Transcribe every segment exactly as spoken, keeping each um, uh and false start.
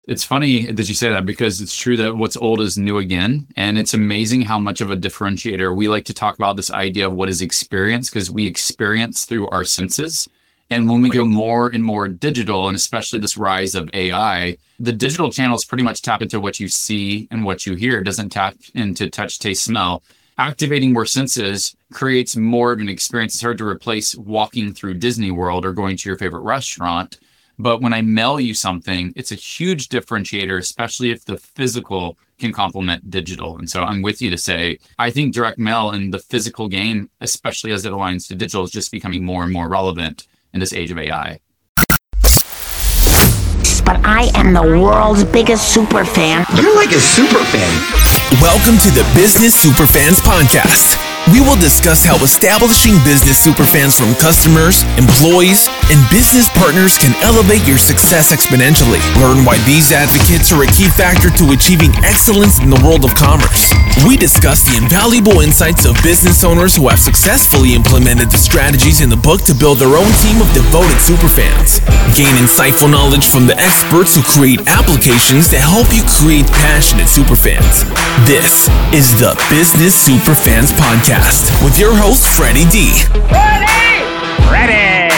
It's funny that you say that because it's true that what's old is new again. And it's amazing how much of a differentiator we like to talk about this idea of what is experience because we experience through our senses. And when we go more and more digital, and especially this rise of A I, the digital channels pretty much tap into what you see and what you hear. It doesn't tap into touch, taste, smell. Activating more senses creates more of an experience. It's hard to replace walking through Disney World or going to your favorite restaurant. But when I mail you something, it's a huge differentiator, especially if the physical can complement digital. And so I'm with you to say, I think direct mail and the physical game, especially as it aligns to digital, is just becoming more and more relevant in this age of A I. But I am the world's biggest super fan. You're like a super fan. Welcome to the Business Superfans Podcast. We will discuss how establishing business superfans from customers, employees, and business partners can elevate your success exponentially. Learn why these advocates are a key factor to achieving excellence in the world of commerce. We discuss the invaluable insights of business owners who have successfully implemented the strategies in the book to build their own team of devoted superfans. Gain insightful knowledge from the experts who create applications to help you create passionate superfans. This is the Business Superfans Podcast with your host, Freddie D. Ready? Ready!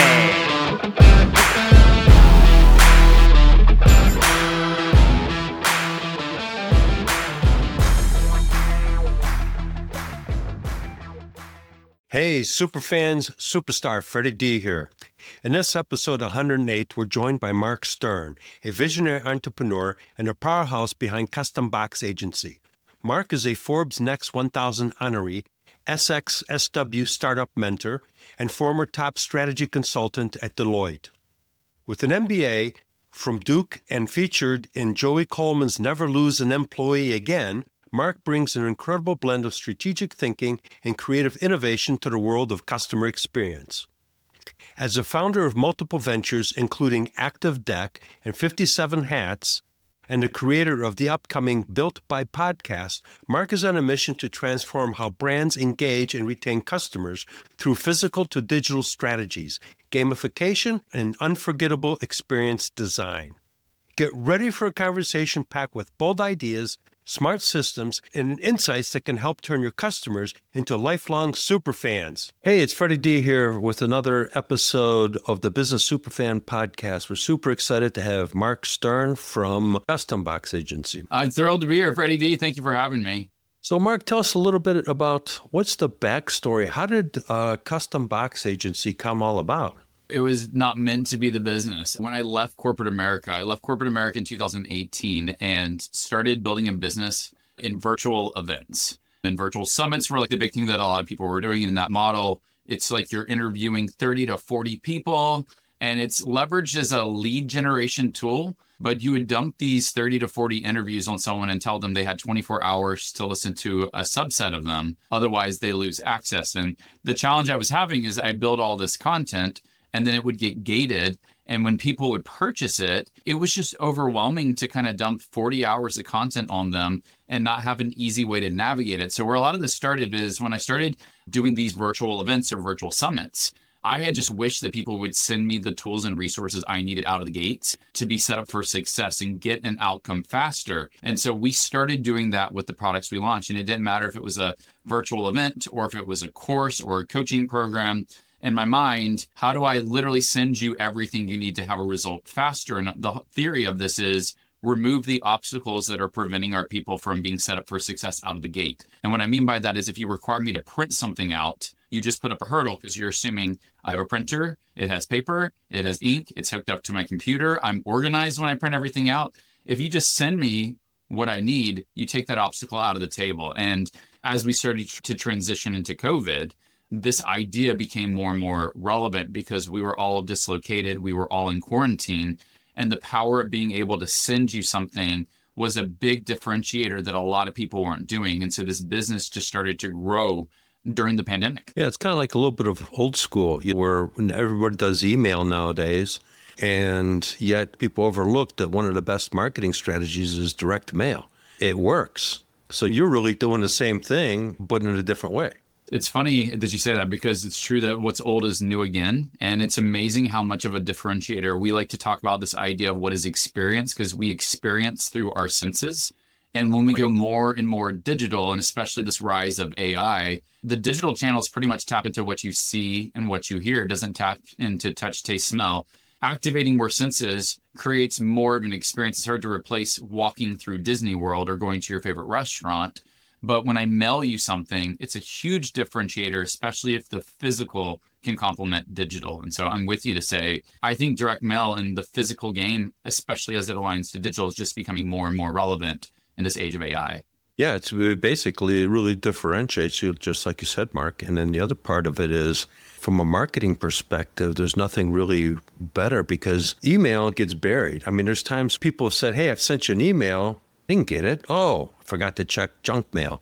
Hey, superfans, superstar Freddie D here. In this episode one hundred eight, we're joined by Mark Stern, a visionary entrepreneur and a powerhouse behind Custom Box Agency. Mark is a Forbes Next one thousand honoree, S X S W startup mentor, and former top strategy consultant at Deloitte. With an M B A from Duke and featured in Joey Coleman's Never Lose an Employee Again, Mark brings an incredible blend of strategic thinking and creative innovation to the world of customer experience. As a founder of multiple ventures, including Active Deck and fifty-seven Hats, and the creator of the upcoming Built by podcast, Mark is on a mission to transform how brands engage and retain customers through physical to digital strategies, gamification, and unforgettable experience design. Get ready for a conversation packed with bold ideas, smart systems, and insights that can help turn your customers into lifelong superfans. Hey, it's Freddie D here with another episode of the Business Superfan Podcast. We're super excited to have Mark Stern from Custom Box Agency. I'm thrilled to be here, Freddie D. Thank you for having me. So, Mark, tell us a little bit about what's the backstory. How did uh, Custom Box Agency come all about? It was not meant to be the business. When I left corporate America, I left corporate America in two thousand eighteen and started building a business in virtual events. And virtual summits were like the big thing that a lot of people were doing in that model. It's like you're interviewing thirty to forty people, and it's leveraged as a lead generation tool. But you would dump these thirty to forty interviews on someone and tell them they had twenty-four hours to listen to a subset of them. Otherwise, they lose access. And the challenge I was having is I build all this content, and then it would get gated. And when people would purchase it, it was just overwhelming to kind of dump forty hours of content on them and not have an easy way to navigate it. So where a lot of this started is when I started doing these virtual events or virtual summits, I had just wished that people would send me the tools and resources I needed out of the gates to be set up for success and get an outcome faster. And so we started doing that with the products we launched. And it didn't matter if it was a virtual event or if it was a course or a coaching program. In my mind, how do I literally send you everything you need to have a result faster? And the theory of this is remove the obstacles that are preventing our people from being set up for success out of the gate. And what I mean by that is if you require me to print something out, you just put up a hurdle because you're assuming I have a printer, it has paper, it has ink, it's hooked up to my computer, I'm organized when I print everything out. If you just send me what I need, you take that obstacle out of the table. And as we started to transition into COVID, this idea became more and more relevant because we were all dislocated. We were all in quarantine, and the power of being able to send you something was a big differentiator that a lot of people weren't doing. And so this business just started to grow during the pandemic. Yeah, it's kind of like a little bit of old school where everybody does email nowadays, and yet people overlook that one of the best marketing strategies is direct mail. It works. So you're really doing the same thing, but in a different way. It's funny that you say that because it's true that what's old is new again. And it's amazing how much of a differentiator we like to talk about this idea of what is experience, because we experience through our senses. And when we go more and more digital, and especially this rise of A I, the digital channels pretty much tap into what you see and what you hear. It doesn't tap into touch, taste, smell. Activating more senses creates more of an experience. It's hard to replace walking through Disney World or going to your favorite restaurant. But when I mail you something, it's a huge differentiator, especially if the physical can complement digital. And so I'm with you to say, I think direct mail and the physical game, especially as it aligns to digital, is just becoming more and more relevant in this age of A I. Yeah, it's basically, it really differentiates you, just like you said, Mark. And then the other part of it is, from a marketing perspective, there's nothing really better because email gets buried. I mean, there's times people have said, hey, I've sent you an email. Didn't get it. Oh, I forgot to check junk mail.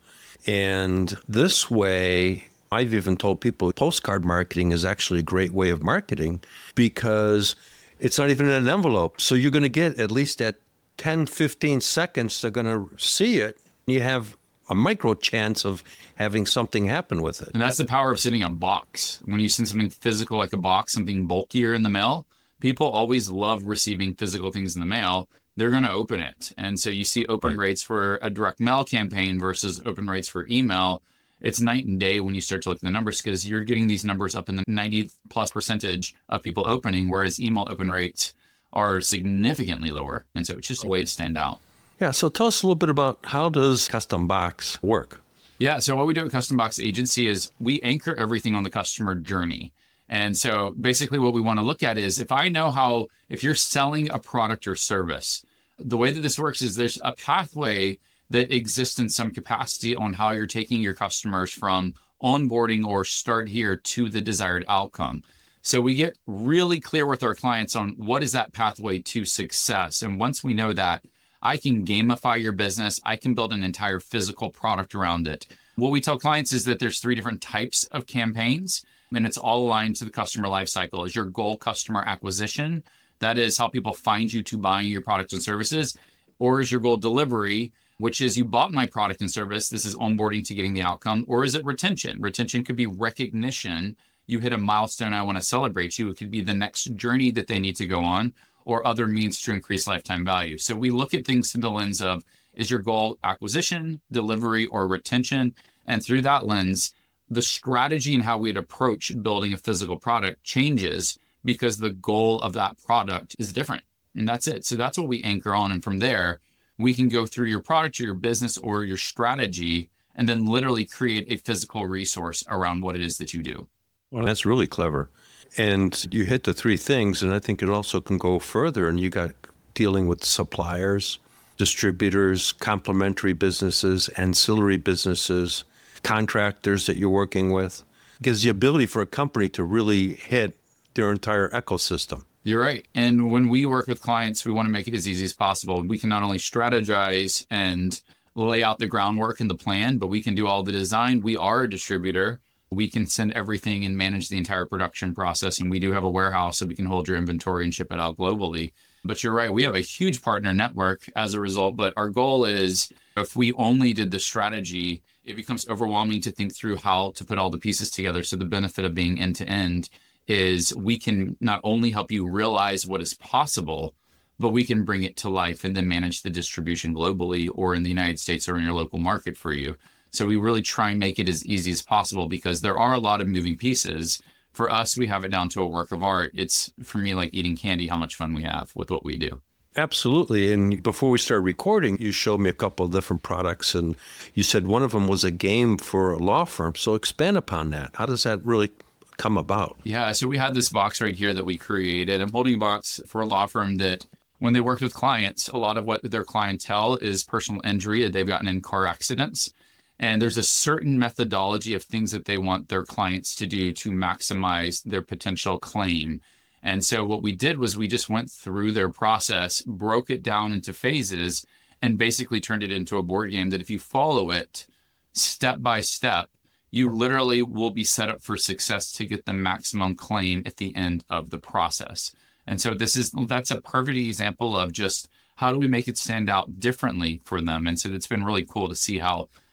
And this way, I've even told people postcard marketing is actually a great way of marketing because it's not even in an envelope. So you're going to get at least at ten, fifteen seconds, they're going to see it. You have a micro chance of having something happen with it. And that's the power of sending a box. When you send something physical like a box, something bulkier in the mail, people always love receiving physical things in the mail. They're going to open it. And so you see open rates for a direct mail campaign versus open rates for email. It's night and day when you start to look at the numbers because you're getting these numbers up in the ninety plus percentage of people opening, whereas email open rates are significantly lower. And so it's just a way to stand out. Yeah. So tell us a little bit about how does Custom Box work? Yeah. So what we do at Custom Box Agency is we anchor everything on the customer journey. And so basically what we want to look at is if I know how, if you're selling a product or service, the way that this works is there's a pathway that exists in some capacity on how you're taking your customers from onboarding or start here to the desired outcome. So we get really clear with our clients on what is that pathway to success. And once we know that, I can gamify your business. I can build an entire physical product around it. What we tell clients is that there's three different types of campaigns, and it's all aligned to the customer lifecycle. Is your goal customer acquisition? That is how people find you to buying your products and services. Or is your goal delivery, which is you bought my product and service. This is onboarding to getting the outcome. Or is it retention? Retention could be recognition. You hit a milestone. I want to celebrate you. It could be the next journey that they need to go on or other means to increase lifetime value. So we look at things through the lens of, is your goal acquisition, delivery, or retention? And through that lens, the strategy and how we'd approach building a physical product changes because the goal of that product is different. And that's it. So that's what we anchor on. And from there, we can go through your product or your business or your strategy and then literally create a physical resource around what it is that you do. Well, that's really clever. And you hit the three things, and I think it also can go further. And you got dealing with suppliers, distributors, complementary businesses, ancillary businesses, contractors that you're working with. It gives the ability for a company to really hit their entire ecosystem. You're right. And when we work with clients, we want to make it as easy as possible. We can not only strategize and lay out the groundwork and the plan, but we can do all the design. We are a distributor. We can send everything and manage the entire production process. And we do have a warehouse so we can hold your inventory and ship it out globally. But you're right, we have a huge partner network as a result. But our goal is if we only did the strategy, it becomes overwhelming to think through how to put all the pieces together. So the benefit of being end to end is we can not only help you realize what is possible, but we can bring it to life and then manage the distribution globally or in the United States or in your local market for you. So we really try and make it as easy as possible because there are a lot of moving pieces. For us, we have it down to a work of art. It's, for me, like eating candy, how much fun we have with what we do. Absolutely. And before we started recording, you showed me a couple of different products, and you said one of them was a game for a law firm. So expand upon that. How does that really come about? Yeah, so we had this box right here that we created. I'm holding a box for a law firm that when they work with clients, a lot of what their clientele is personal injury that they've gotten in car accidents. And there's a certain methodology of things that they want their clients to do to maximize their potential claim. And so what we did was we just went through their process, broke it down into phases, and basically turned it into a board game that if you follow it step by step, you literally will be set up for success to get the maximum claim at the end of the process. And so this is, that's a perfect example of just how do we make it stand out differently for them. And so it's been really cool to see how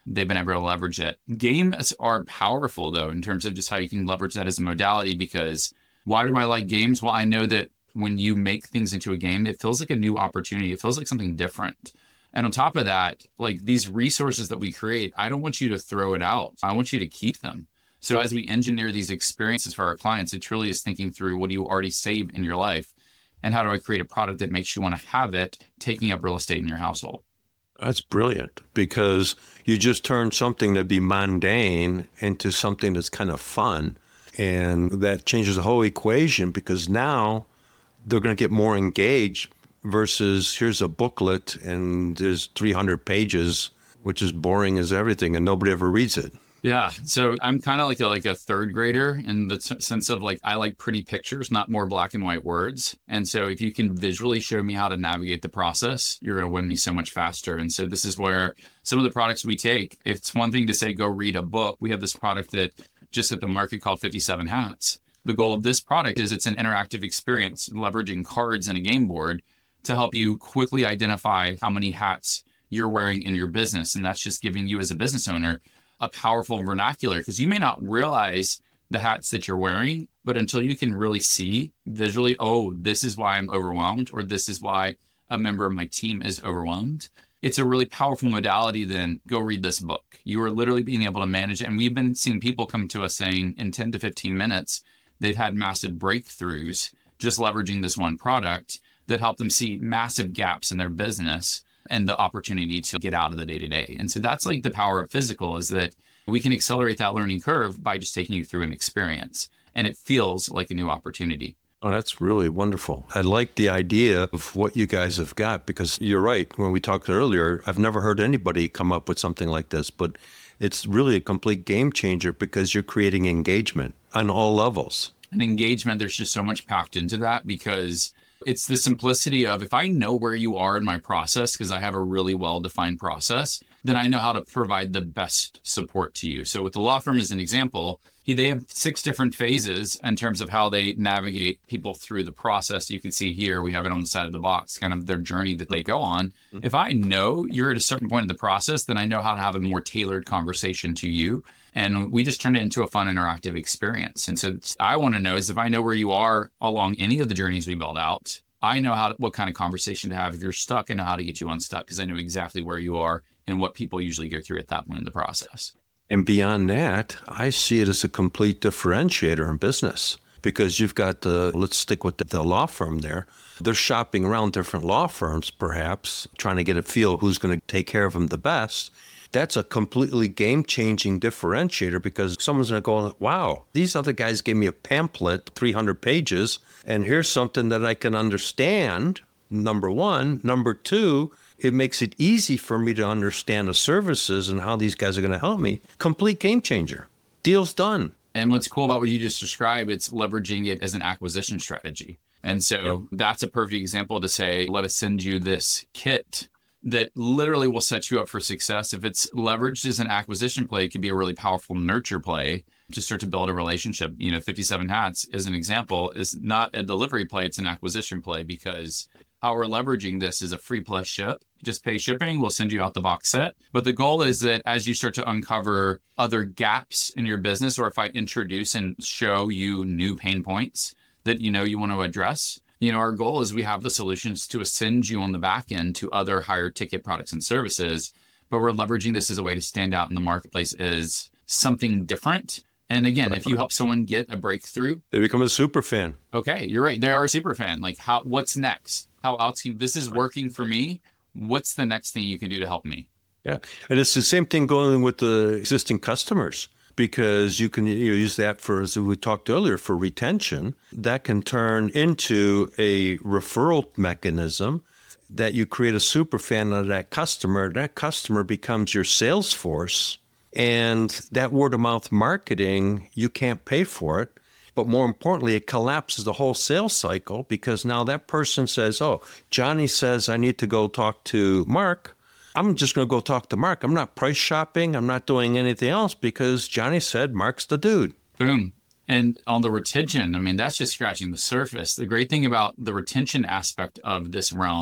they've been able to leverage it. Games are powerful, though, in terms of just how you can leverage that as a modality, because why do I like games? Well, I know that when you make things into a game, it feels like a new opportunity. It feels like something different. And on top of that, like these resources that we create, I don't want you to throw it out. I want you to keep them. So as we engineer these experiences for our clients, it truly is thinking through, what do you already save in your life? And how do I create a product that makes you want to have it, taking up real estate in your household? That's brilliant, because you just turn something that'd be mundane into something that's kind of fun. And that changes the whole equation, because now they're going to get more engaged versus here's a booklet and there's three hundred pages, which is boring as everything and nobody ever reads it. Yeah. So I'm kind of like a, like a third grader in the t- sense of like, I like pretty pictures, not more black and white words. And so if you can visually show me how to navigate the process, you're going to win me so much faster. And so this is where some of the products we take, it's one thing to say, go read a book. We have this product that just hit the market called fifty-seven Hats. The goal of this product is it's an interactive experience, leveraging cards and a game board to help you quickly identify how many hats you're wearing in your business. And that's just giving you as a business owner a powerful vernacular, because you may not realize the hats that you're wearing, but until you can really see visually, oh, this is why I'm overwhelmed, or this is why a member of my team is overwhelmed. It's a really powerful modality. Then go read this book. You are literally being able to manage it. And we've been seeing people come to us saying in ten to fifteen minutes, they've had massive breakthroughs just leveraging this one product that helped them see massive gaps in their business and the opportunity to get out of the day-to-day. And so that's like the power of physical, is that we can accelerate that learning curve by just taking you through an experience, and it feels like a new opportunity. Oh, that's really wonderful. I like the idea of what you guys have got, because you're right. When we talked earlier, I've never heard anybody come up with something like this, but it's really a complete game changer because you're creating engagement on all levels. And engagement, there's just so much packed into that, because it's the simplicity of, if I know where you are in my process, because I have a really well-defined process, then I know how to provide the best support to you. So with the law firm as an example, they have six different phases in terms of how they navigate people through the process. You can see here, we have it on the side of the box, kind of their journey that they go on. Mm-hmm. If I know you're at a certain point in the process, then I know how to have a more tailored conversation to you. And we just turn it into a fun, interactive experience. And so I want to know is, if I know where you are along any of the journeys we build out, I know how to, what kind of conversation to have. If you're stuck, I know how to get you unstuck, because I know exactly where you are and what people usually go through at that point in the process. And beyond that, I see it as a complete differentiator in business, because you've got the, let's stick with the, the law firm there. They're shopping around different law firms, perhaps, trying to get a feel who's going to take care of them the best. That's a completely game-changing differentiator, because someone's going to go, wow, these other guys gave me a pamphlet, three hundred pages, and here's something that I can understand, number one. Number two, it makes it easy for me to understand the services and how these guys are going to help me. Complete game changer. Deal's done. And what's cool about what you just described, it's leveraging it as an acquisition strategy. And so yep. That's a perfect example to say, let us send you this kit that literally will set you up for success. If it's leveraged as an acquisition play, it can be a really powerful nurture play to start to build a relationship. You know, fifty-seven Hats, as an example, is not a delivery play, it's an acquisition play, because how we're leveraging this is a free plus ship. Just pay shipping, we'll send you out the box set. But the goal is that as you start to uncover other gaps in your business, or if I introduce and show you new pain points that you know you want to address, you know, our goal is we have the solutions to ascend you on the back end to other higher ticket products and services. But we're leveraging this as a way to stand out in the marketplace as something different. And again, if you help someone get a breakthrough, they become a super fan. Okay, you're right. They are a super fan. Like, how? What's next? How else? This is working for me. What's the next thing you can do to help me? Yeah, and it's the same thing going with the existing customers, because you can you know, use that for, as we talked earlier, for retention. That can turn into a referral mechanism that you create a super fan of that customer. That customer becomes your sales force. And that word of mouth marketing, you can't pay for it. But more importantly, it collapses the whole sales cycle, because now that person says, oh, Johnny says I need to go talk to Mark. I'm just going to go talk to Mark. I'm not price shopping. I'm not doing anything else, because Johnny said Mark's the dude. Boom. And on the retention, I mean, that's just scratching the surface. The great thing about the retention aspect of this realm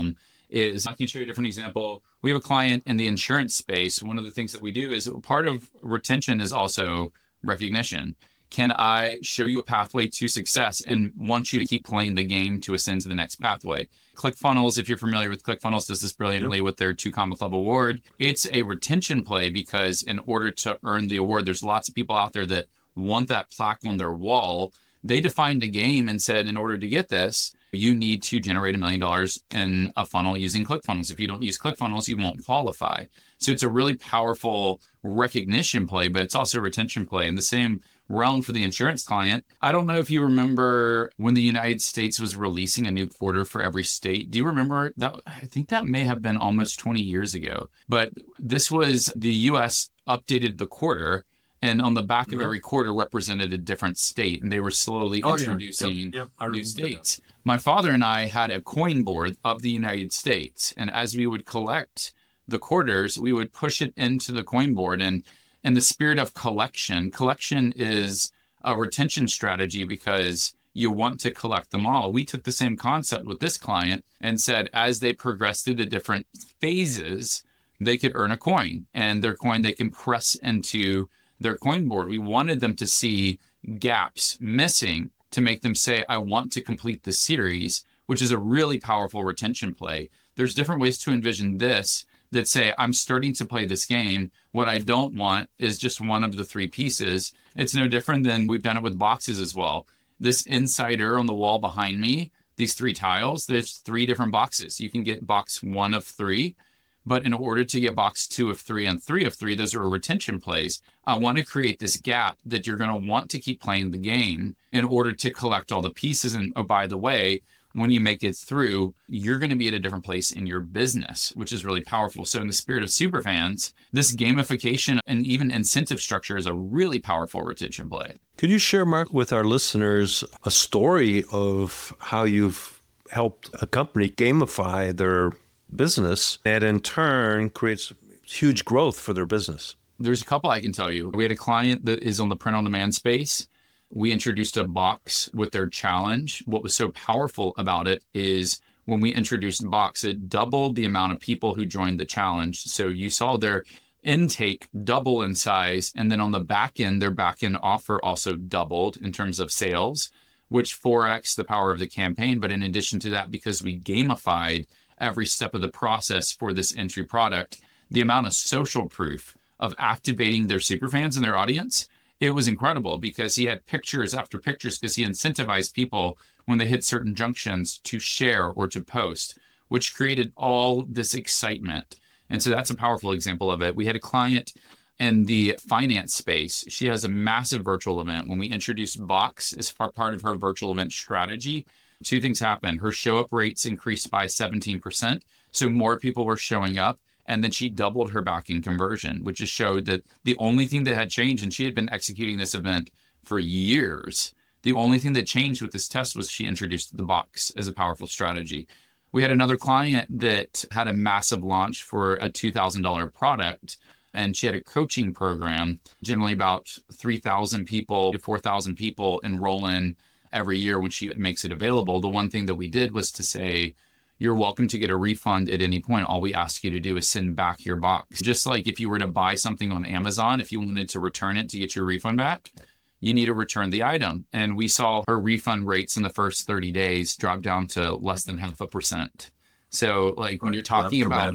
is I can show you a different example. We have a client in the insurance space. One of the things that we do is part of retention is also recognition. Can I show you a pathway to success and want you to keep playing the game to ascend to the next pathway? ClickFunnels, if you're familiar with ClickFunnels, does this brilliantly with their two comma club award. It's a retention play because in order to earn the award, there's lots of people out there that want that plaque on their wall. They defined a game and said, in order to get this, you need to generate a million dollars in a funnel using ClickFunnels. If you don't use ClickFunnels, you won't qualify. So it's a really powerful recognition play, but it's also a retention play. And the same realm for the insurance client. I don't know if you remember when the United States was releasing a new quarter for every state. Do you remember that? I think that may have been almost twenty years ago. But this was the U S updated the quarter, and on the back of every quarter represented a different state, and they were slowly Oh, yeah. introducing Yep, yep. I new remember states. My father and I had a coin board of the United States, and as we would collect the quarters, we would push it into the coin board. And in the spirit of collection, collection is a retention strategy because you want to collect them all. We took the same concept with this client and said, as they progress through the different phases, they could earn a coin, and their coin they can press into their coin board. We wanted them to see gaps missing to make them say, I want to complete the series, which is a really powerful retention play. There's different ways to envision this that say, I'm starting to play this game. What I don't want is just one of the three pieces. It's no different than we've done it with boxes as well. This insider on the wall behind me, these three tiles, there's three different boxes. You can get box one of three, but in order to get box two of three and three of three, those are retention plays. I want to create this gap that you're going to want to keep playing the game in order to collect all the pieces. And oh, by the way, when you make it through, you're going to be at a different place in your business, which is really powerful. So in the spirit of superfans, this gamification and even incentive structure is a really powerful retention play. Could you share, Mark, with our listeners a story of how you've helped a company gamify their business that in turn creates huge growth for their business? There's a couple I can tell you. We had a client that is on the print on demand space. We introduced a box with their challenge. What was so powerful about it is when we introduced the box, it doubled the amount of people who joined the challenge. So you saw their intake double in size. And then on the back end, their back end offer also doubled in terms of sales, which four X the power of the campaign. But in addition to that, because we gamified every step of the process for this entry product, the amount of social proof of activating their superfans and their audience, it was incredible because he had pictures after pictures because he incentivized people when they hit certain junctions to share or to post, which created all this excitement. And so that's a powerful example of it. We had a client in the finance space. She has a massive virtual event. When we introduced Box as part of her virtual event strategy, two things happened. Her show up rates increased by seventeen percent. So more people were showing up. And then she doubled her back-end conversion, which just showed that the only thing that had changed, and she had been executing this event for years, the only thing that changed with this test was she introduced the box as a powerful strategy. We had another client that had a massive launch for a two thousand dollars product, and she had a coaching program, generally about three thousand people to four thousand people enroll in every year when she makes it available. The one thing that we did was to say, you're welcome to get a refund at any point. All we ask you to do is send back your box. Just like if you were to buy something on Amazon, if you wanted to return it to get your refund back, you need to return the item. And we saw her refund rates in the first thirty days drop down to less than half a percent. So like when you're talking about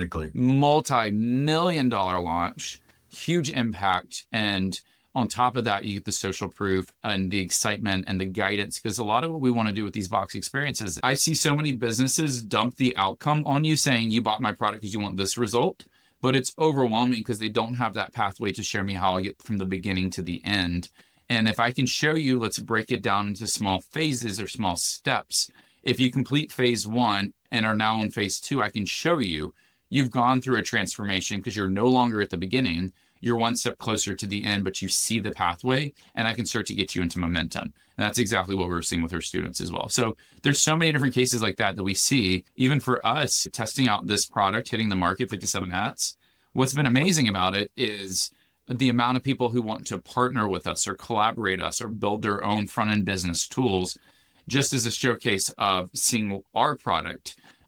multi-million dollar launch, huge impact, and on top of that, you get the social proof and the excitement and the guidance, because a lot of what we want to do with these box experiences, I see so many businesses dump the outcome on you saying you bought my product because you want this result, but it's overwhelming because they don't have that pathway to show me how I get from the beginning to the end. And if I can show you, let's break it down into small phases or small steps. If you complete phase one and are now in phase two, I can show you you've gone through a transformation because you're no longer at the beginning. You're one step closer to the end, but you see the pathway, and I can start to get you into momentum. And that's exactly what we're seeing with our students as well. So there's so many different cases like that that we see, even for us testing out this product, hitting the market, fifty-seven hats. What's been amazing about it is the amount of people who want to partner with us or collaborate us or build their own front-end business tools, just as a showcase of seeing our product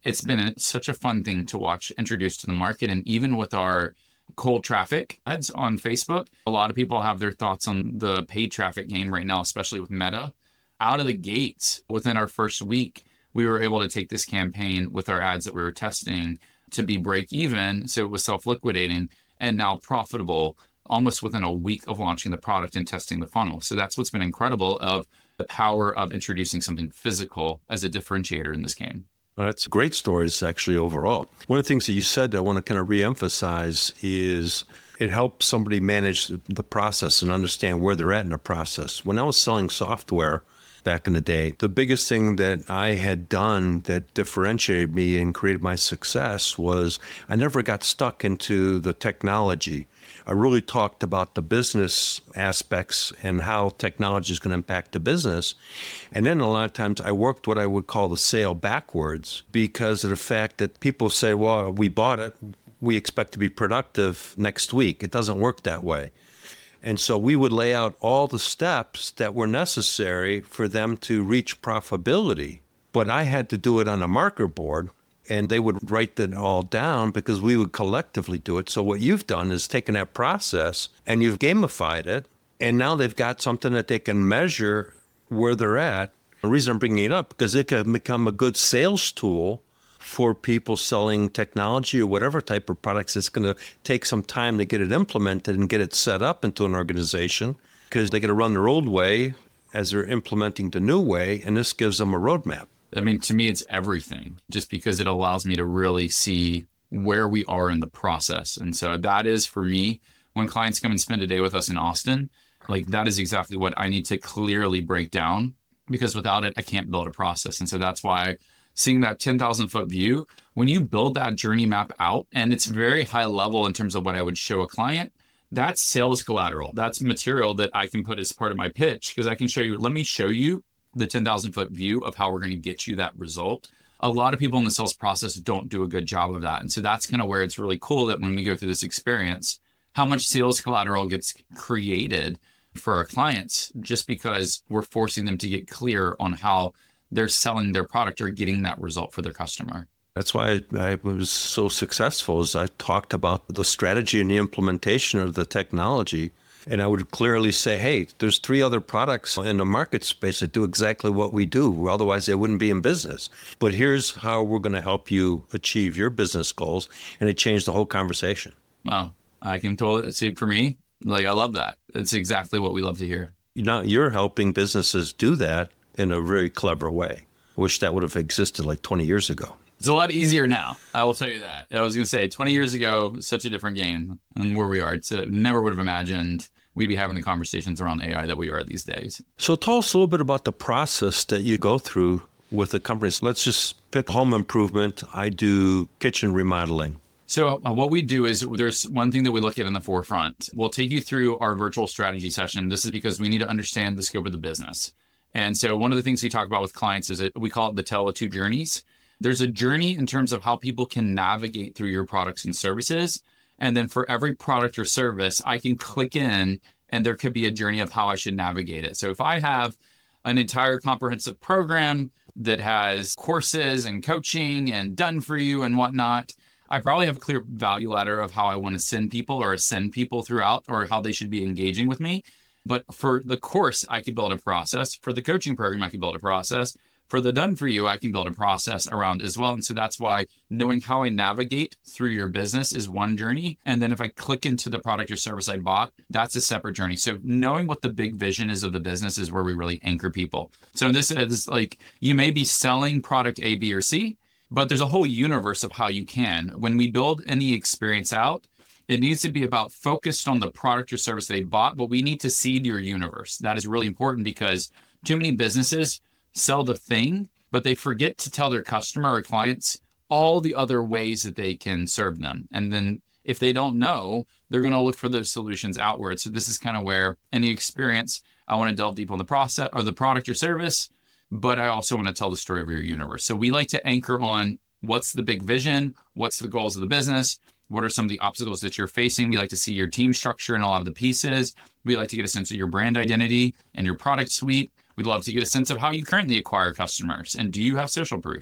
it's been a, such a fun thing to watch introduced to the market. And even with our cold traffic ads on Facebook, a lot of people have their thoughts on the paid traffic game right now, especially with Meta. Out of the gates, within our first week, we were able to take this campaign with our ads that we were testing to be break even. So it was self-liquidating and now profitable almost within a week of launching the product and testing the funnel. So that's what's been incredible of the power of introducing something physical as a differentiator in this game. Well, that's great stories, actually, overall. One of the things that you said that I want to kind of reemphasize is it helps somebody manage the process and understand where they're at in the process. When I was selling software back in the day, the biggest thing that I had done that differentiated me and created my success was I never got stuck into the technology. I really talked about the business aspects and how technology is going to impact the business. And then a lot of times I worked what I would call the sale backwards because of the fact that people say, well, we bought it, we expect to be productive next week. It doesn't work that way. And so we would lay out all the steps that were necessary for them to reach profitability. But I had to do it on a marker board, and they would write it all down because we would collectively do it. So what you've done is taken that process and you've gamified it, and now they've got something that they can measure where they're at. The reason I'm bringing it up, because it can become a good sales tool for people selling technology or whatever type of products. It's going to take some time to get it implemented and get it set up into an organization because they got to run their old way as they're implementing the new way, and this gives them a roadmap. I mean, to me, it's everything, just because it allows me to really see where we are in the process. And so that is, for me, when clients come and spend a day with us in Austin, like that is exactly what I need to clearly break down, because without it, I can't build a process. And so that's why seeing that ten thousand foot view, when you build that journey map out, and it's very high level in terms of what I would show a client, that's sales collateral. That's material that I can put as part of my pitch, because I can show you, let me show you the ten thousand foot view of how we're going to get you that result. A lot of people in the sales process don't do a good job of that. And so that's kind of where it's really cool that when we go through this experience, how much sales collateral gets created for our clients, just because we're forcing them to get clear on how they're selling their product or getting that result for their customer. That's why I, I was so successful, as I talked about the strategy and the implementation of the technology. And I would clearly say, hey, there's three other products in the market space that do exactly what we do. Otherwise, they wouldn't be in business. But here's how we're going to help you achieve your business goals. And it changed the whole conversation. Wow. I can totally see, for me, like, I love that. It's exactly what we love to hear. Now you're helping businesses do that in a very clever way. I wish that would have existed like twenty years ago. It's a lot easier now. I will tell you that. I was going to say twenty years ago, such a different game than where we are. It's a, never would have imagined we'd be having the conversations around A I that we are these days. So tell us a little bit about the process that you go through with the companies. Let's just pick home improvement. I do kitchen remodeling. So uh, what we do is there's one thing that we look at in the forefront. We'll take you through our virtual strategy session. This is because we need to understand the scope of the business. And so one of the things we talk about with clients is that we call it the tale of two journeys. There's a journey in terms of how people can navigate through your products and services. And then for every product or service, I can click in and there could be a journey of how I should navigate it. So if I have an entire comprehensive program that has courses and coaching and done for you and whatnot, I probably have a clear value ladder of how I want to send people or ascend people throughout, or how they should be engaging with me. But for the course, I could build a process. For the coaching program, I can build a process. For the done for you, I can build a process around as well. And so that's why knowing how I navigate through your business is one journey. And then if I click into the product or service I bought, that's a separate journey. So knowing what the big vision is of the business is where we really anchor people. So this is like, you may be selling product A, B, or C, but there's a whole universe of how you can. When we build any experience out, it needs to be about focused on the product or service they bought, but we need to seed your universe. That is really important, because too many businesses sell the thing, but they forget to tell their customer or clients all the other ways that they can serve them. And then if they don't know, they're going to look for those solutions outward. So this is kind of where any experience, I want to delve deep on the process or the product or service, but I also want to tell the story of your universe. So we like to anchor on what's the big vision, what's the goals of the business, what are some of the obstacles that you're facing. We like to see your team structure and a lot of the pieces. We like to get a sense of your brand identity and your product suite. We'd love to get a sense of how you currently acquire customers. And do you have social proof?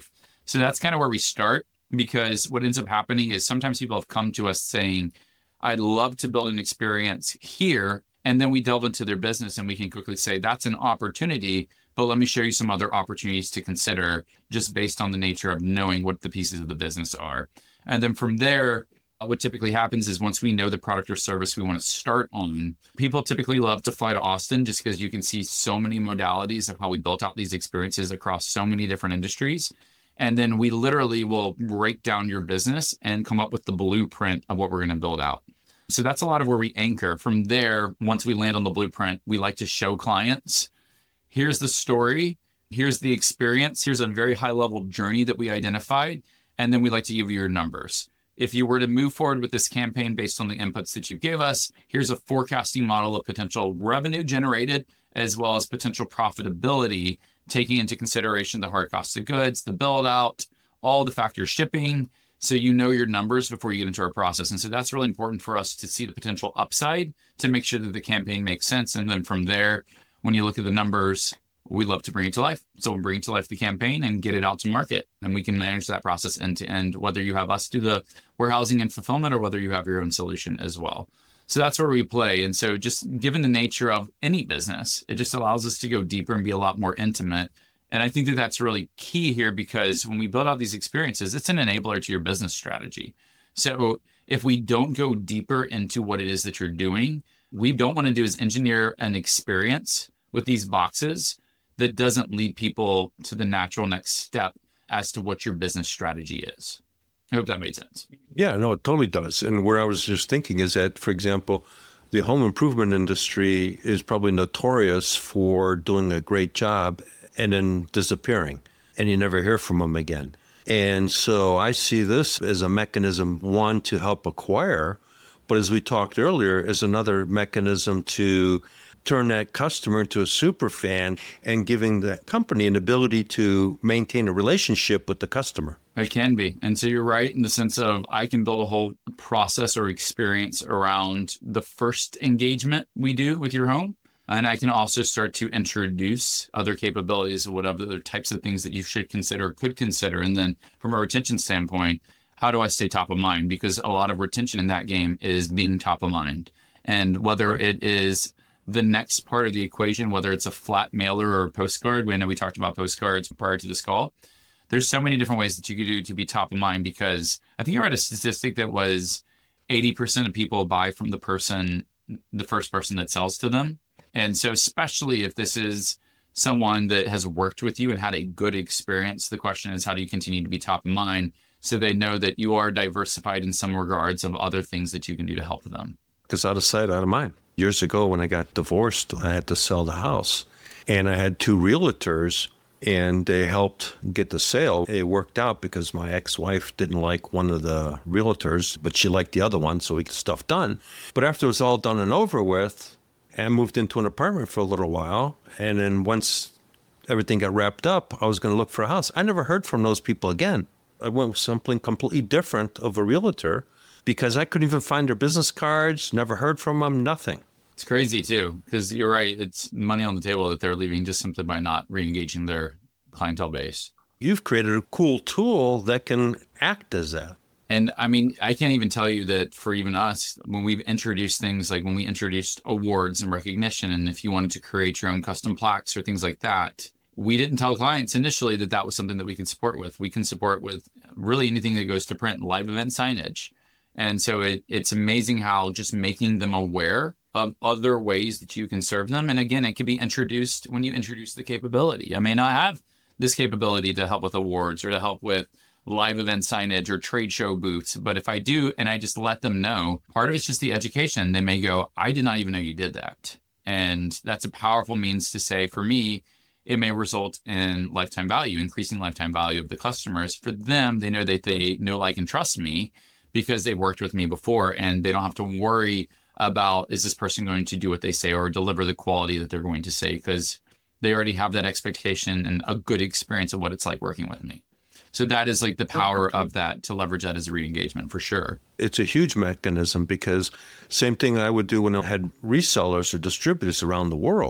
So that's kind of where we start, because what ends up happening is sometimes people have come to us saying, I'd love to build an experience here. And then we delve into their business and we can quickly say, that's an opportunity, but let me show you some other opportunities to consider just based on the nature of knowing what the pieces of the business are. And then from there, what typically happens is once we know the product or service we want to start on, people typically love to fly to Austin just because you can see so many modalities of how we built out these experiences across so many different industries. And then we literally will break down your business and come up with the blueprint of what we're going to build out. So that's a lot of where we anchor. From there, once we land on the blueprint, we like to show clients, here's the story, here's the experience, here's a very high level journey that we identified. And then we like to give you your numbers. If you were to move forward with this campaign based on the inputs that you gave us, here's a forecasting model of potential revenue generated, as well as potential profitability, taking into consideration the hard cost of goods, the build out, all the factors shipping. So you know your numbers before you get into our process. And so that's really important for us to see the potential upside to make sure that the campaign makes sense. And then from there, when you look at the numbers, we love to bring it to life. So we'll bring to life the campaign and get it out to market. And we can manage that process end to end, whether you have us do the warehousing and fulfillment or whether you have your own solution as well. So that's where we play. And so just given the nature of any business, it just allows us to go deeper and be a lot more intimate. And I think that that's really key here, because when we build out these experiences, it's an enabler to your business strategy. So if we don't go deeper into what it is that you're doing, we don't want to do is engineer an experience with these boxes that doesn't lead people to the natural next step as to what your business strategy is. I hope that made sense. Yeah, no, it totally does. And where I was just thinking is that, for example, the home improvement industry is probably notorious for doing a great job and then disappearing, and you never hear from them again. And so I see this as a mechanism, one, to help acquire, but as we talked earlier, as another mechanism to turn that customer into a super fan and giving the company an ability to maintain a relationship with the customer. It can be. And so you're right in the sense of I can build a whole process or experience around the first engagement we do with your home. And I can also start to introduce other capabilities, whatever other types of things that you should consider, could consider. And then from a retention standpoint, how do I stay top of mind? Because a lot of retention in that game is being top of mind. And whether it is the next part of the equation, whether it's a flat mailer or a postcard, we know we talked about postcards prior to this call. There's so many different ways that you could do to be top of mind, because I think I read a statistic that was eighty percent of people buy from the person, the first person that sells to them. And so especially if this is someone that has worked with you and had a good experience, the question is, how do you continue to be top of mind so they know that you are diversified in some regards of other things that you can do to help them? Because out of sight, out of mind. Years ago, when I got divorced, I had to sell the house. And I had two realtors, and they helped get the sale. It worked out because my ex-wife didn't like one of the realtors, but she liked the other one, so we got stuff done. But after it was all done and over with, I moved into an apartment for a little while. And then once everything got wrapped up, I was going to look for a house. I never heard from those people again. I went with something completely different of a realtor, because I couldn't even find their business cards, never heard from them, nothing. It's crazy too, because you're right. It's money on the table that they're leaving just simply by not re-engaging their clientele base. You've created a cool tool that can act as that. And I mean, I can't even tell you that for even us, when we've introduced things like when we introduced awards and recognition, and if you wanted to create your own custom plaques or things like that, we didn't tell clients initially that that was something that we could support with. We can support with really anything that goes to print, live event signage. And so it, it's amazing how just making them aware of other ways that you can serve them. And again, it can be introduced when you introduce the capability. I may not have this capability to help with awards or to help with live event signage or trade show booths. But if I do, and I just let them know, part of it's just the education. They may go, I did not even know you did that. And that's a powerful means to say, for me, it may result in lifetime value, increasing lifetime value of the customers. For them, they know that they know, like, and trust me because they've worked with me before, and they don't have to worry about, is this person going to do what they say or deliver the quality that they're going to say, because they already have that expectation and a good experience of what it's like working with me. So that is like the power of that, to leverage that as a re-engagement for sure. It's a huge mechanism, because same thing I would do when I had resellers or distributors around the world.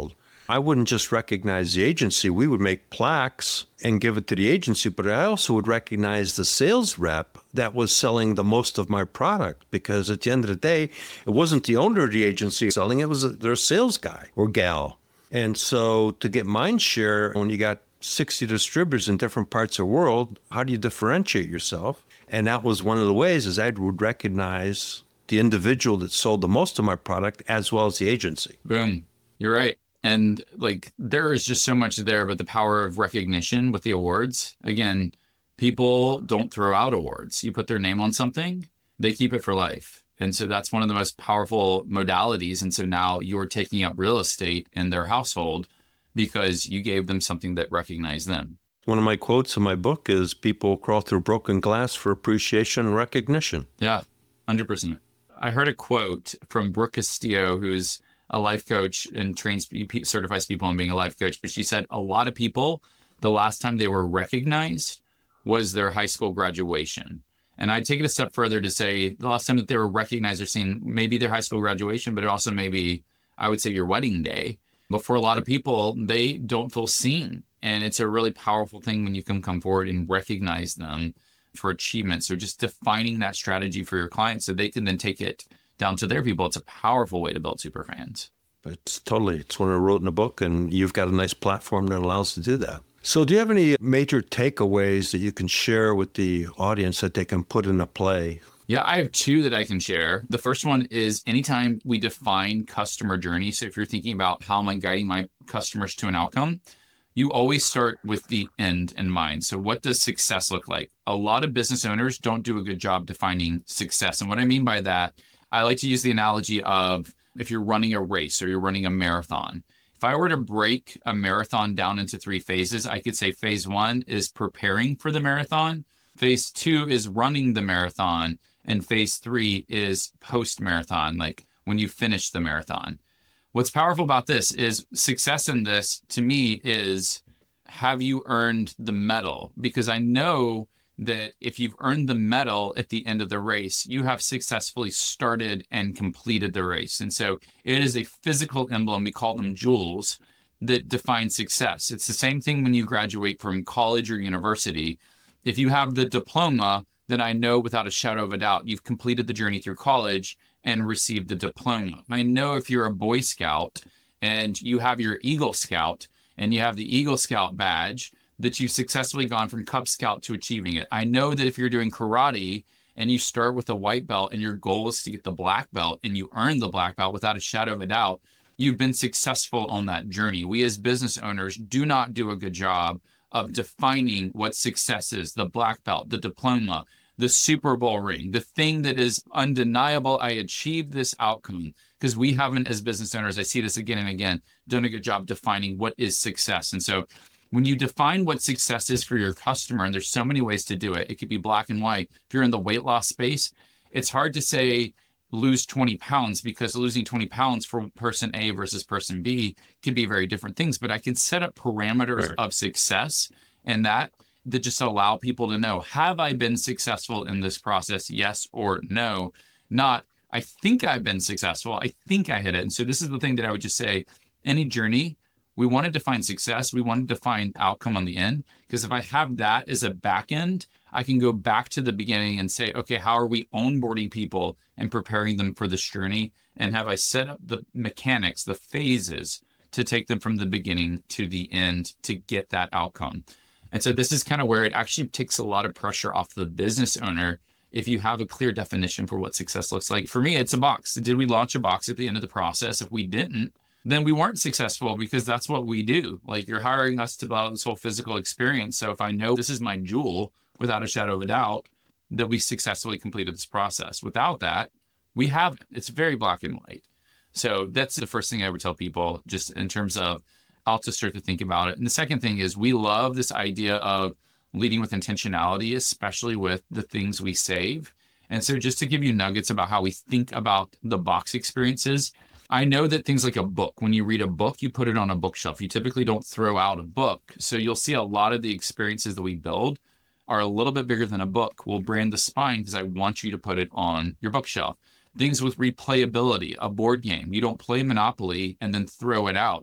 I wouldn't just recognize the agency. We would make plaques and give it to the agency, but I also would recognize the sales rep that was selling the most of my product, because at the end of the day, it wasn't the owner of the agency selling, it was their sales guy or gal. And so to get mind share, when you got sixty distributors in different parts of the world, how do you differentiate yourself? And that was one of the ways, is I would recognize the individual that sold the most of my product as well as the agency. Boom. You're right. And like, there is just so much there, but the power of recognition with the awards, again, people don't throw out awards. You put their name on something, they keep it for life. And so that's one of the most powerful modalities. And so now you're taking up real estate in their household because you gave them something that recognized them. One of my quotes in my book is, people crawl through broken glass for appreciation and recognition. Yeah, one hundred percent. I heard a quote from Brooke Castillo, who's a life coach and trains, certifies people in being a life coach. But she said a lot of people, the last time they were recognized was their high school graduation. And I take it a step further to say the last time that they were recognized or seen, maybe their high school graduation, but also maybe, I would say, your wedding day. But for a lot of people, they don't feel seen. And it's a really powerful thing when you can come forward and recognize them for achievement. So just defining that strategy for your clients so they can then take it down to their people. It's a powerful way to build super fans. It's totally, it's what I wrote in the book, and you've got a nice platform that allows to do that. So do you have any major takeaways that you can share with the audience that they can put into play? Yeah, I have two that I can share. The first one is, anytime we define customer journey, so if you're thinking about how am I guiding my customers to an outcome, you always start with the end in mind. So what does success look like? A lot of business owners don't do a good job defining success. And what I mean by that, I like to use the analogy of, if you're running a race or you're running a marathon. If I were to break a marathon down into three phases, I could say phase one is preparing for the marathon, phase two is running the marathon, and phase three is post-marathon, like when you finish the marathon. What's powerful about this is success in this, to me, is, have you earned the medal? Because I know that if you've earned the medal at the end of the race, you have successfully started and completed the race. And so it is a physical emblem, we call them jewels, that define success. It's the same thing when you graduate from college or university. If you have the diploma, then I know without a shadow of a doubt, you've completed the journey through college and received the diploma. I know if you're a Boy Scout and you have your Eagle Scout and you have the Eagle Scout badge, that you've successfully gone from Cub Scout to achieving it. I know that if you're doing karate and you start with a white belt and your goal is to get the black belt and you earn the black belt without a shadow of a doubt, you've been successful on that journey. We as business owners do not do a good job of defining what success is, the black belt, the diploma, the Super Bowl ring, the thing that is undeniable. I achieved this outcome, because we haven't, as business owners, I see this again and again, done a good job defining what is success. And so when you define what success is for your customer, and there's so many ways to do it, it could be black and white. If you're in the weight loss space, it's hard to say lose twenty pounds, because losing twenty pounds for person A versus person B can be very different things. But I can set up parameters Right. of success, and that that just allow people to know, have I been successful in this process? Yes or no. Not, I think I've been successful. I think I hit it. And so this is the thing that I would just say, any journey, we want to define success. We want to define outcome on the end, because if I have that as a back end, I can go back to the beginning and say, okay, how are we onboarding people and preparing them for this journey? And have I set up the mechanics, the phases to take them from the beginning to the end to get that outcome? And so this is kind of where it actually takes a lot of pressure off the business owner if you have a clear definition for what success looks like. For me, it's a box. Did we launch a box at the end of the process? If we didn't, then we weren't successful, because that's what we do. Like, you're hiring us to build this whole physical experience. So if I know this is my jewel, without a shadow of a doubt, that we successfully completed this process. Without that, we haven't. It's very black and white. So that's the first thing I would tell people, just in terms of how to start to think about it. And the second thing is, we love this idea of leading with intentionality, especially with the things we save. And so just to give you nuggets about how we think about the box experiences, I know that things like a book, when you read a book, you put it on a bookshelf. You typically don't throw out a book. So you'll see a lot of the experiences that we build are a little bit bigger than a book. We'll brand the spine because I want you to put it on your bookshelf. Things with replayability, a board game. You don't play Monopoly and then throw it out.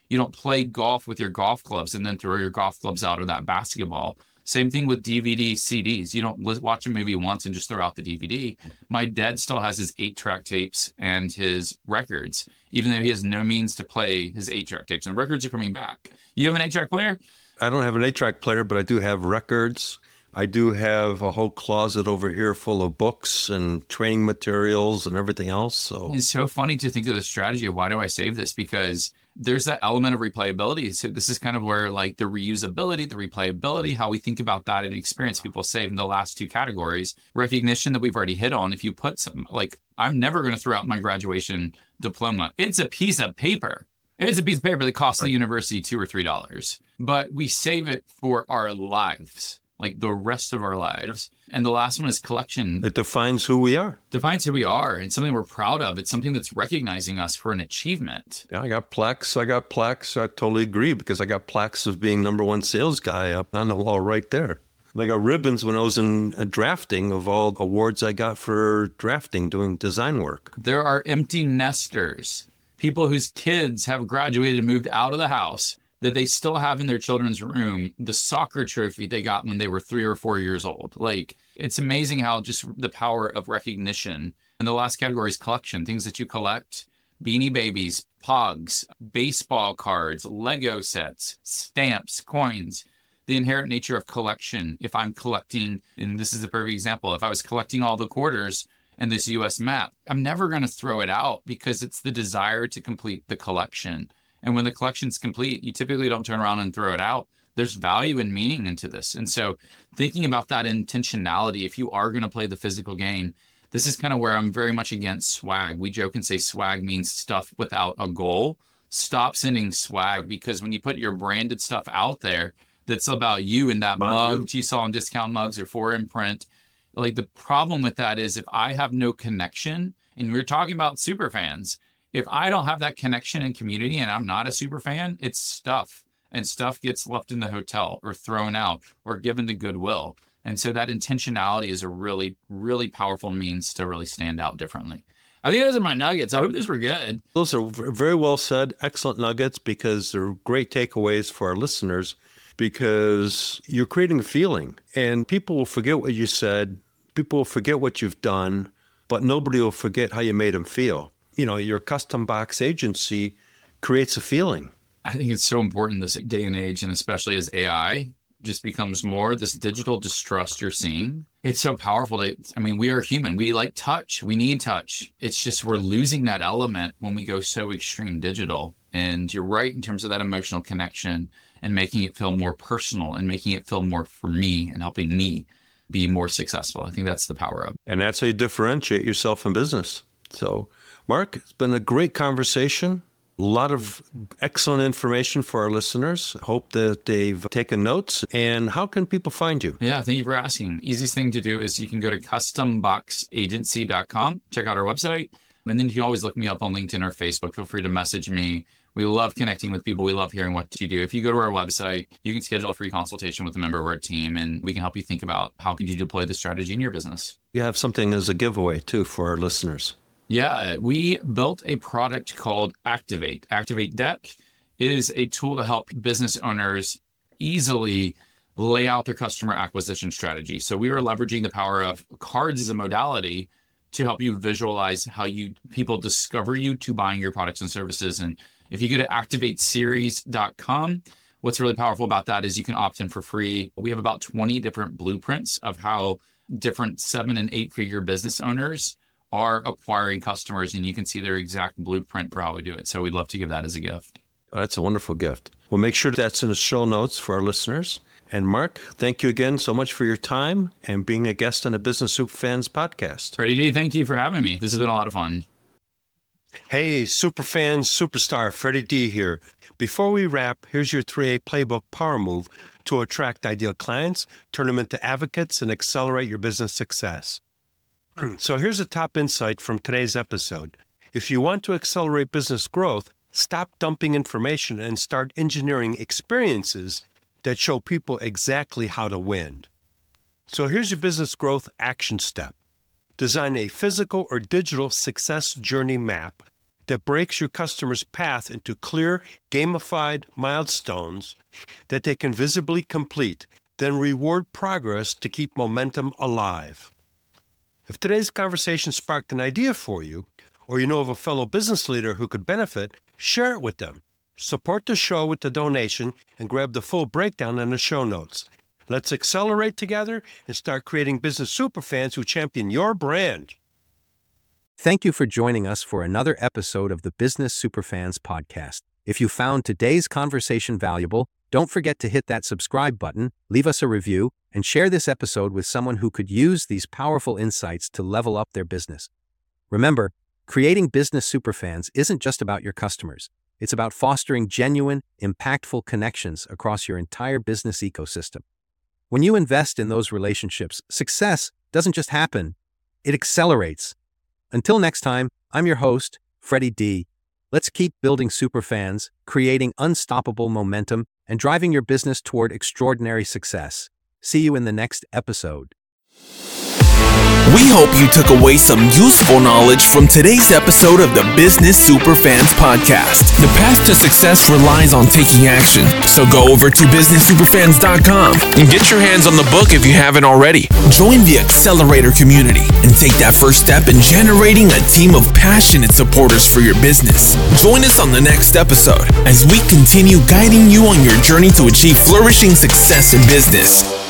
You don't play golf with your golf clubs and then throw your golf clubs out or that basketball. Same thing with D V D, C Ds. You don't watch a movie once and just throw out the D V D. My dad still has his eight-track tapes and his records, even though he has no means to play his eight-track tapes. And records are coming back. You have an eight-track player? I don't have an eight-track player, but I do have records. I do have a whole closet over here full of books and training materials and everything else. So it's so funny to think of the strategy of why do I save this? Because there's that element of replayability. So this is kind of where like the reusability, the replayability, how we think about that and experience people save in the last two categories. Recognition that we've already hit on. If you put some, like, I'm never going to throw out my graduation diploma. It's a piece of paper. It's a piece of paper that costs the university two or three dollars, but we save it for our lives, like the rest of our lives. And the last one is collection. It defines who we are. Defines who we are and something we're proud of. It's something that's recognizing us for an achievement. Yeah, I got plaques. I got plaques. I totally agree because I got plaques of being number one sales guy up on the wall right there. I got ribbons when I was in uh, drafting of all awards I got for drafting, doing design work. There are empty nesters, people whose kids have graduated and moved out of the house, that they still have in their children's room the soccer trophy they got when they were three or four years old. Like, it's amazing how just the power of recognition. And the last category is collection, things that you collect: Beanie Babies, Pogs, baseball cards, Lego sets, stamps, coins. The inherent nature of collection. If I'm collecting, and this is a perfect example, if I was collecting all the quarters and this U S map, I'm never going to throw it out because it's the desire to complete the collection. And when the collection's complete, you typically don't turn around and throw it out. There's value and meaning into this. And so thinking about that intentionality, if you are going to play the physical game, this is kind of where I'm very much against swag. We joke and say swag means stuff without a goal. Stop sending swag, because when you put your branded stuff out there, that's about you in that mug you saw on Discount Mugs or four in print. Like, the problem with that is if I have no connection, and we're talking about super fans, if I don't have that connection and community and I'm not a super fan, it's stuff, and stuff gets left in the hotel or thrown out or given to Goodwill. And so that intentionality is a really, really powerful means to really stand out differently. I think those are my nuggets. I hope these were good. Those are very well said. Excellent nuggets, because they're great takeaways for our listeners, because you're creating a feeling, and people will forget what you said. People will forget what you've done, but nobody will forget how you made them feel. You know, your custom box agency creates a feeling. I think it's so important this day and age, and especially as A I just becomes more, this digital distrust you're seeing. It's so powerful. To, I mean, we are human. We like touch. We need touch. It's just we're losing that element when we go so extreme digital. And you're right in terms of that emotional connection and making it feel more personal and making it feel more for me and helping me be more successful. I think that's the power of it. And that's how you differentiate yourself in business. So, Mark, it's been a great conversation. A lot of excellent information for our listeners. Hope that they've taken notes. And how can people find you? Yeah, thank you for asking. Easiest thing to do is you can go to custom box agency dot com, check out our website, and then you can always look me up on LinkedIn or Facebook. Feel free to message me. We love connecting with people. We love hearing what you do. If you go to our website, you can schedule a free consultation with a member of our team, and we can help you think about how can you deploy the strategy in your business. You have something as a giveaway, too, for our listeners. Yeah, we built a product called Activate. Activate Deck is a tool to help business owners easily lay out their customer acquisition strategy. So we are leveraging the power of cards as a modality to help you visualize how you people discover you to buying your products and services. And if you go to activate series dot com, what's really powerful about that is you can opt in for free. We have about twenty different blueprints of how different seven and eight figure business owners are acquiring customers, and you can see their exact blueprint for how we do it. So we'd love to give that as a gift. Oh, that's a wonderful gift. Well, make sure that's in the show notes for our listeners. And Mark, thank you again so much for your time and being a guest on the Business Superfans podcast. Freddie D, thank you for having me. This has been a lot of fun. Hey, Superfans superstar Freddie D here. Before we wrap, here's your three A playbook power move to attract ideal clients, turn them into advocates, and accelerate your business success. So here's a top insight from today's episode. If you want to accelerate business growth, stop dumping information and start engineering experiences that show people exactly how to win. So here's your business growth action step. Design a physical or digital success journey map that breaks your customer's path into clear, gamified milestones that they can visibly complete, then reward progress to keep momentum alive. If today's conversation sparked an idea for you, or you know of a fellow business leader who could benefit, share it with them. Support the show with the donation and grab the full breakdown in the show notes. Let's accelerate together and start creating business superfans who champion your brand. Thank you for joining us for another episode of the Business Superfans podcast. If you found today's conversation valuable, don't forget to hit that subscribe button, leave us a review, and share this episode with someone who could use these powerful insights to level up their business. Remember, creating business superfans isn't just about your customers. It's about fostering genuine, impactful connections across your entire business ecosystem. When you invest in those relationships, success doesn't just happen, it accelerates. Until next time, I'm your host, Freddie D. Let's keep building superfans, creating unstoppable momentum, and driving your business toward extraordinary success. See you in the next episode. We hope you took away some useful knowledge from today's episode of the Business Superfans podcast. The path to success relies on taking action. So go over to business superfans dot com and get your hands on the book if you haven't already. Join the Accelerator community and take that first step in generating a team of passionate supporters for your business. Join us on the next episode as we continue guiding you on your journey to achieve flourishing success in business.